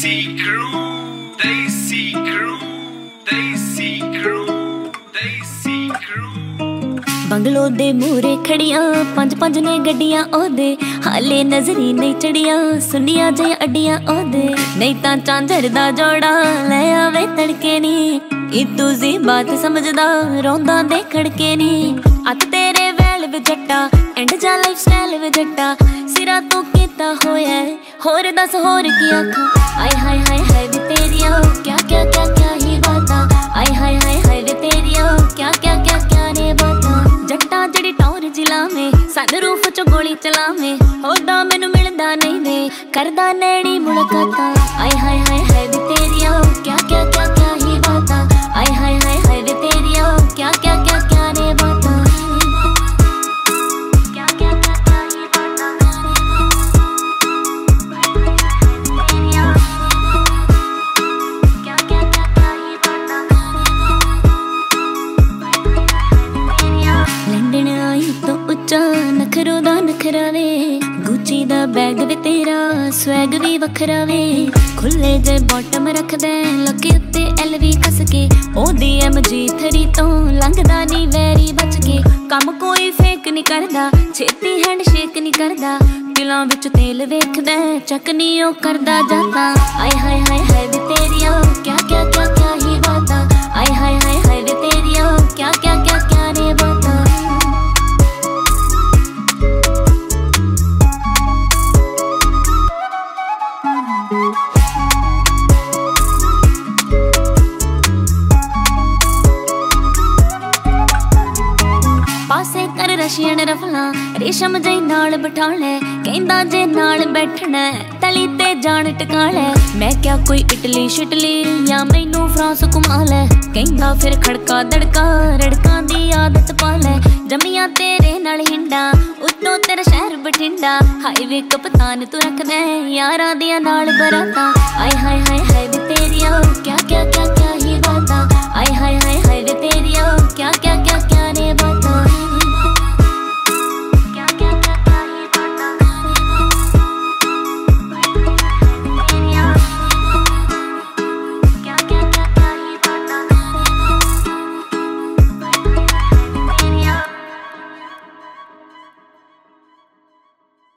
Desi Crew, Desi Crew, Desi Crew, Desi Crew। Bungalow दे मूरे खड़ियां पंज पंज ने गड्डियां ओदे, हाले नजरी नहीं चढ़ियां सुनिया जे अड्डियां ओदे। नहीं तां झांझर दा जोड़ा ले आवे तड़के नी, इतू जी बात समझदा रोंदा दे खड़के नी। अत तेरे वैल वे जट्टा एंड जा लाइफ स्टाइल वे जट्टा, सिरा तू कीता होया होर दस होर की आखा। आय हाय हाय हाय वे तेरिया क्या क्या क्या क्या ही बाता, आय हाय हाय हाय वे तेरिया क्या क्या क्या क्या रे बाता। जट्टा जड़ी टौर जिला में सनरूफ चो गोली चला में, होदा मैनू मिलदा नहीं वे करदा नैनी मुलाकाता। आय हाय हाय हाय वे तेरिया क्या क्या क्या क्या ही बाता, आय हाय हाय हाय वे तेरिया क्या क्या क्या क्या रे बाता। नखरो दा नखरा वे गुची दा बैग वे तेरा स्वैग भी वखरा वे। खुले जे बॉटम रख दे लके उत्ते LV कस के, ओदी MG थरी तो लंघदा नी वैरी बच के। कम कोई फेक नहीं करदा छेती हैंड शेक नहीं करदा, दिलां विच तेल वेखदा चक नी ओ करदा जाता। आय हाय हाय हाय वे तेरिया क्या क्या क्या क्या ही बाता, आय हाय हाय हाय वे तेरिया क्या क्या क्या क्या रे बाता। पासे कर रशियन रफला रेशम जई नाल बिठा ले, कहंदा जे नाल बैठना तली ते जान टिका ले। मैं क्या कोई इटली शिटली या मैनू फ्रांस घुमा ले, कहंदा फिर खड़का दड़का रड़का दी आदत पा ले। जमिया तेरे नाल हिंडा उत्तों तेरा शहर बठिंडा, हाईवे कप्तान तू रख दे यारां दियां नाल बराता। आय हाय हाय हाय वे